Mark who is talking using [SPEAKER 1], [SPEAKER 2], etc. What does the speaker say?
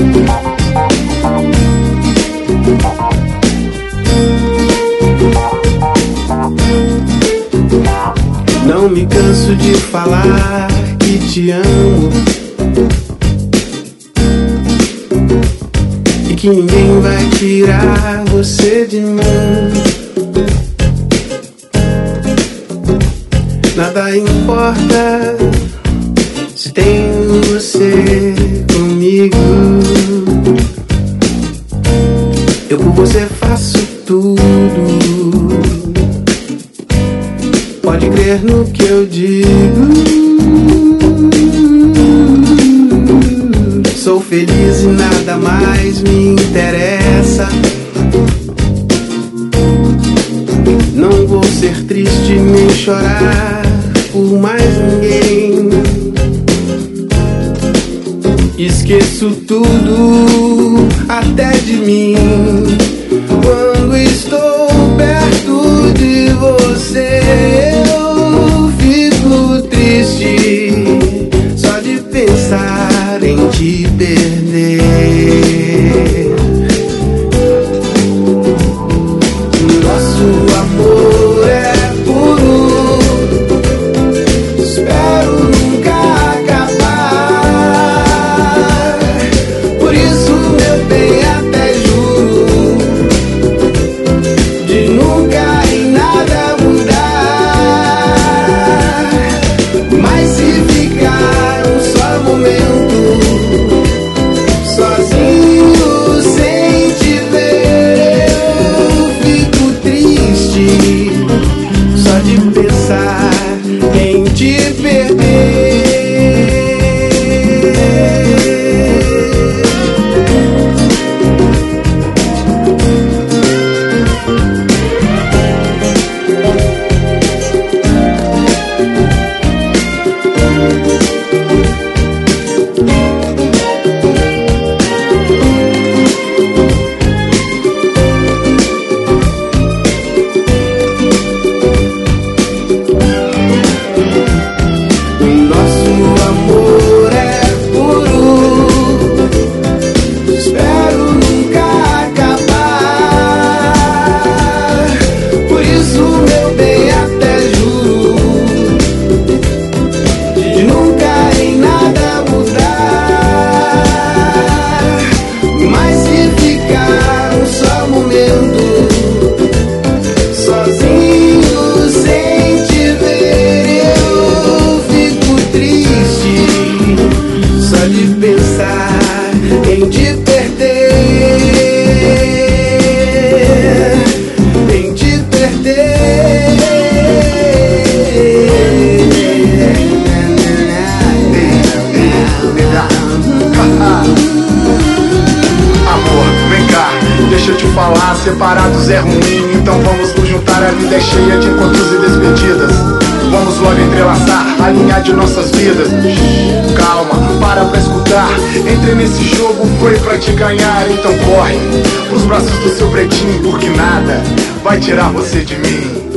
[SPEAKER 1] Não me canso de falar que te amo e que ninguém vai tirar você de mim. Nada importa se tenho você comigo. Eu por você faço tudo. Pode crer no que eu digo. Sou feliz e nada mais me interessa. Não vou ser triste nem chorar por mais ninguém. Esqueço tudo até de mim quando estou perto de você. Eu fico triste só de pensar em te perder. Nosso amor é puro, espero nunca acabar. Por isso, meu bem, até juro de nunca em nada mudar. Mas se ficar um só momento sozinho sem te ver, eu fico triste só de pensar em te perder. Nosso amor é puro, espero nunca acabar. Por isso, meu bem, até juro de nunca em nada mudar. Mas se ficar um só momento sozinho sem te ver, eu fico triste só de pensar em te perder, em te perder.
[SPEAKER 2] Amor, vem cá, deixa eu te falar, separados é ruim, então vamos nos juntar, a vida é cheia de encontros e despedidas. Vamos logo entrelaçar, alinhar de nossas vidas. Calma, para pra escutar. Entrei nesse jogo, foi pra te ganhar. Então corre pros braços do seu pretinho, porque nada vai tirar você de mim.